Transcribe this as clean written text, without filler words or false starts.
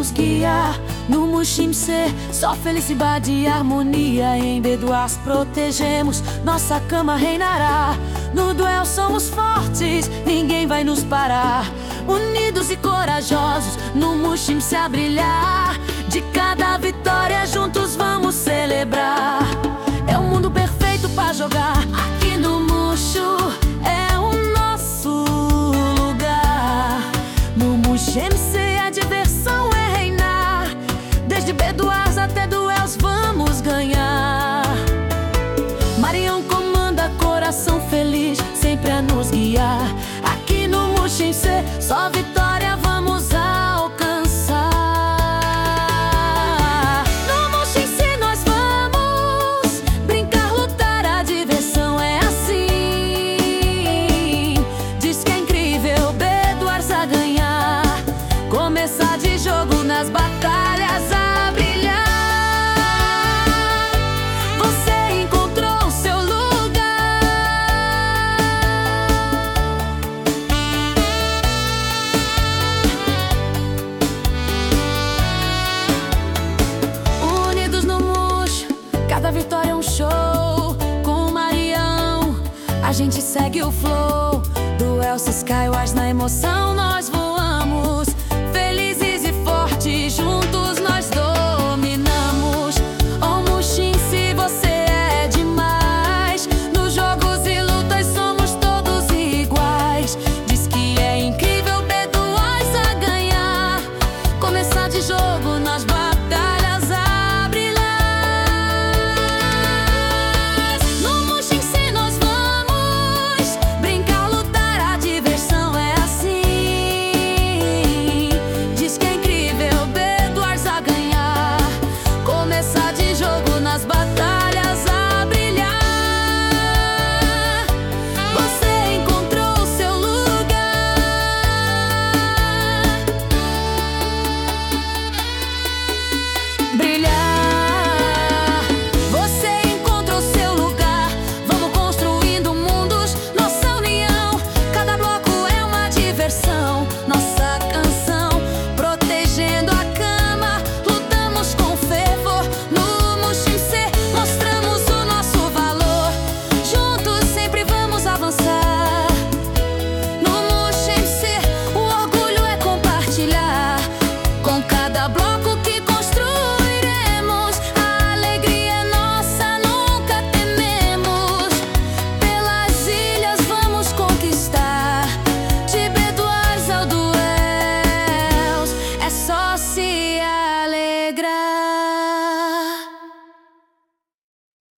nos guiar. No Muximcê, só felicidade e harmonia. Em Bedoás protegemos, nossa cama reinará. No duelo somos fortes, ninguém vai nos parar. Unidos e corajosos, no Muximcê a brilhar. De cada vitória juntos vamos celebrar. É um mundo perfeito pra jogar. Aqui no Muxo é o nosso lugar. No Muximcê a diversão é reinar. Desde Bedoás até duelos vamos ganhar. Maranhão comanda, coração feliz, sempre a nos guiar. Aqui no Muximcê só vitória vamos alcançar. No Muximcê nós vamos brincar, lutar, a diversão é assim. Diz que é incrível Bedoás a ganhar. Começar de jogo nas batalhas a brilhar. Você encontrou seu lugar. Unidos no Muxo, cada vitória é um show. Com o Maranhão a gente segue o flow. Do Elcio Skywars na emoção nós voamos.